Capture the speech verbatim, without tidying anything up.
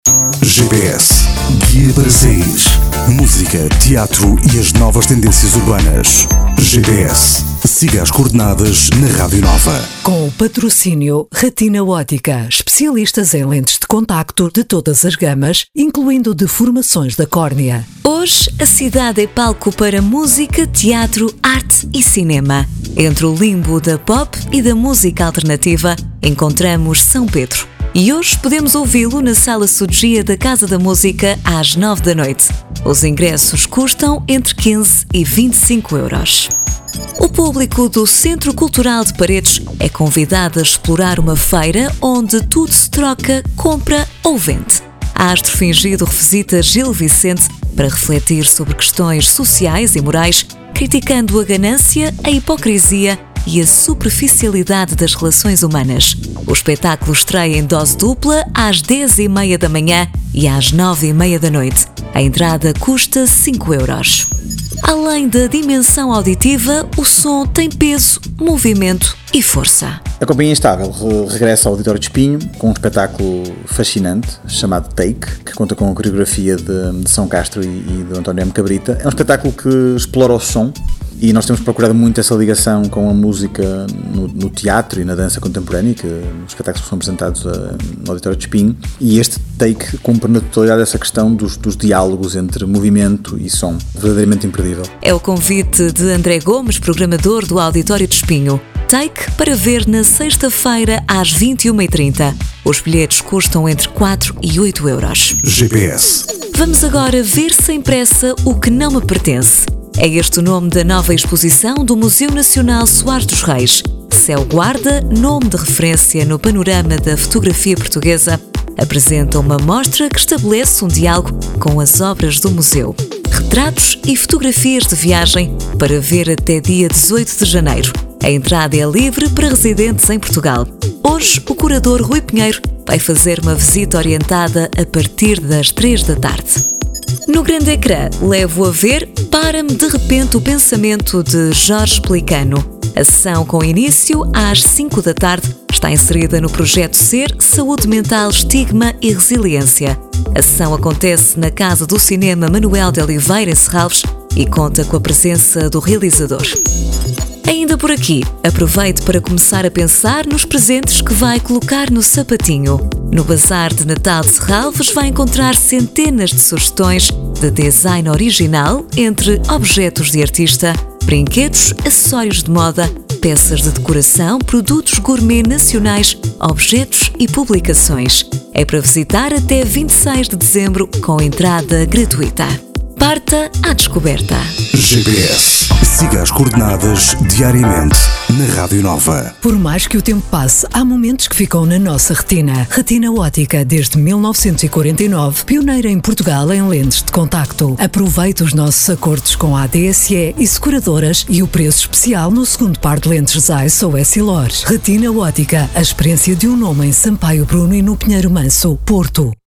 G P S, guia para sair. Música, teatro e as novas tendências urbanas. G P S, siga as coordenadas na Rádio Nova. Com o patrocínio Retina Ótica, especialistas em lentes de contacto de todas as gamas, incluindo deformações da córnea. Hoje, a cidade é palco para música, teatro, arte e cinema. Entre o limbo da pop e da música alternativa, encontramos São Pedro. E hoje podemos ouvi-lo na Sala Sugia da Casa da Música às nove da noite. Os ingressos custam entre quinze e vinte e cinco euros. O público do Centro Cultural de Paredes é convidado a explorar uma feira onde tudo se troca, compra ou vende. A Astro Fingido revisita Gil Vicente para refletir sobre questões sociais e morais, criticando a ganância, a hipocrisia e a superficialidade das relações humanas. O espetáculo estreia em dose dupla às dez e meia da manhã e às nove e meia da noite. A entrada custa cinco euros. Além da dimensão auditiva, o som tem peso, movimento e força. A Companhia Instável regressa ao Auditório de Espinho com um espetáculo fascinante chamado Take, que conta com a coreografia de, de São Castro e, e de António M. Cabrita. É um espetáculo que explora o som e nós temos procurado muito essa ligação com a música no, no teatro e na dança contemporânea, que os espetáculos são apresentados a, no Auditório de Espinho, e este Take cumpre na totalidade essa questão dos, dos diálogos entre movimento e som, verdadeiramente imperdível. É o convite de André Gomes, programador do Auditório de Espinho. Take para ver na sexta-feira às vinte e uma e trinta. Os bilhetes custam entre quatro e oito euros. G P S. Vamos agora ver sem pressa o que não me pertence. É este o nome da nova exposição do Museu Nacional Soares dos Reis. Céu Guarda, nome de referência no panorama da fotografia portuguesa, apresenta uma mostra que estabelece um diálogo com as obras do museu. Retratos e fotografias de viagem para ver até dia dezoito de janeiro. A entrada é livre para residentes em Portugal. Hoje, o curador Rui Pinheiro vai fazer uma visita orientada a partir das três da tarde. No grande ecrã, levo a ver Para-me de repente o pensamento de Jorge Pelicano. A sessão com início às cinco da tarde está inserida no projeto Ser, Saúde Mental, Estigma e Resiliência. A sessão acontece na Casa do Cinema Manuel de Oliveira, em Serralves, e conta com a presença do realizador. Ainda por aqui, aproveite para começar a pensar nos presentes que vai colocar no sapatinho. No Bazar de Natal de Serralves vai encontrar centenas de sugestões de design original, entre objetos de artista, brinquedos, acessórios de moda, peças de decoração, produtos gourmet nacionais, objetos e publicações. É para visitar até vinte e seis de dezembro com entrada gratuita. Parta à descoberta. G P S. Siga as coordenadas diariamente na Rádio Nova. Por mais que o tempo passe, há momentos que ficam na nossa retina. Retina Ótica, desde mil novecentos e quarenta e nove, pioneira em Portugal em lentes de contacto. Aproveite os nossos acordos com a A D S E e seguradoras e o preço especial no segundo par de lentes Zeiss ou Essilor. Retina Ótica, a experiência de um nome em Sampaio Bruno e no Pinheiro Manso, Porto.